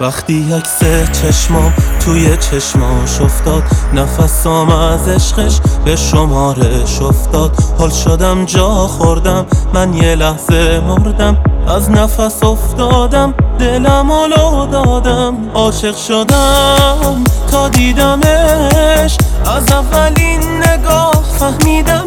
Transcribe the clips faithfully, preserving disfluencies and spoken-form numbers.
وقتی عکس چشمام توی چشماش افتاد، نفسام از عشقش به شمارش افتاد. حال شدم جا خوردم، من یه لحظه مردم، از نفس افتادم، دلم لو دادم. عاشق شدم تا دیدمش، از اولین نگاه فهمیدمش.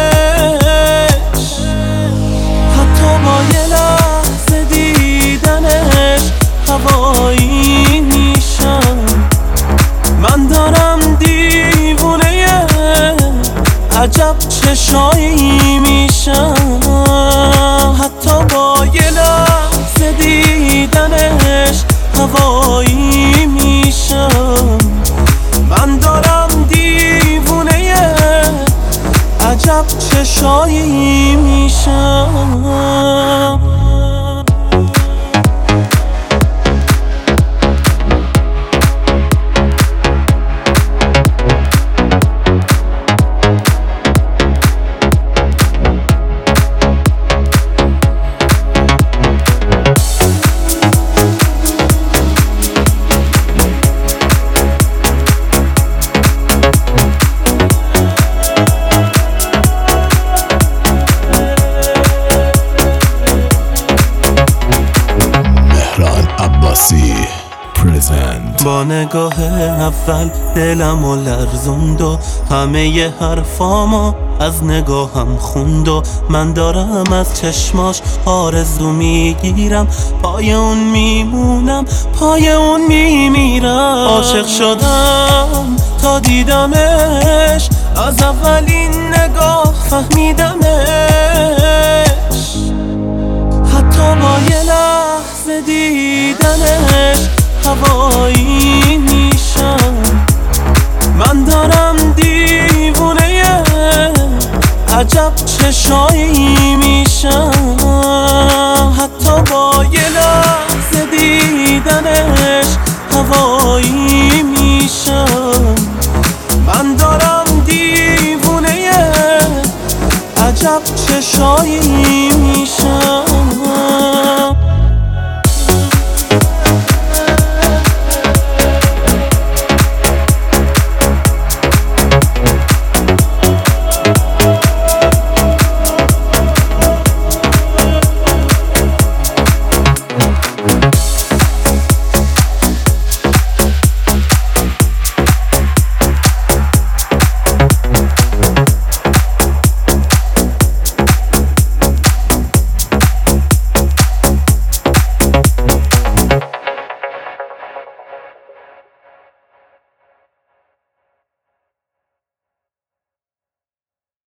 حتی با یه لحظه دیدنش هوایی میشم. من دارم دیوونه عجب چشایی میشم. حتی با یه لحظه دیدنش هوایی میشم. من دارم دیوونه عجب چشایی میشم. با نگاه اول دلمو لرزوند و همه ی حرفامو از نگاهم خوند و من دارم از چشماش آرزو میگیرم، پای اون میمونم، پای اون میمیرم. عاشق شدم تا دیدمش، از اولین نگاه فهمیدمش. حتی با یه لحظه دیدنش هوایی میشم. من دارم دیوونه عجب چشایی میشم. حتی با یه لحظه دیدنش هوایی میشم. من دارم دیوونه عجب چشایی